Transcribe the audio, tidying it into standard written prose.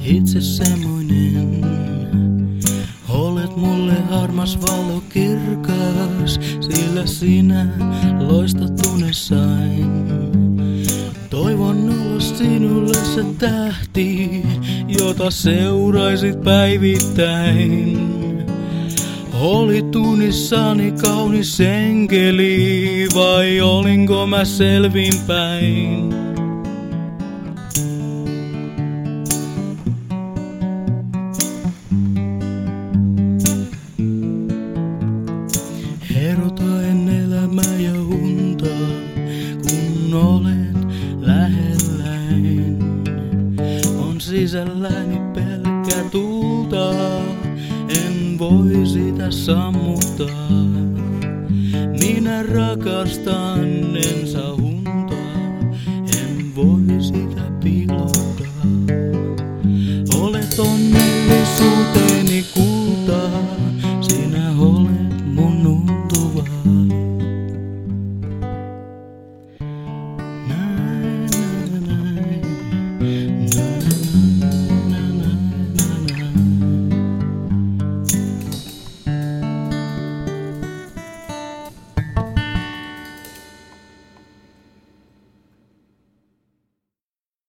itse semmoinen. Olet mulle armas valo kirkas, sillä sinä loistat unessain. Toivon olla sinulle se tähti, jota seuraisit päivittäin. Olit unissani kaunis enkeli, vai olinko mä selvinpäin? Erotaen elämää ja unta, kun olet lähelläin. On sisälläni pelkkää tulta, en voi sitä sammuttaa.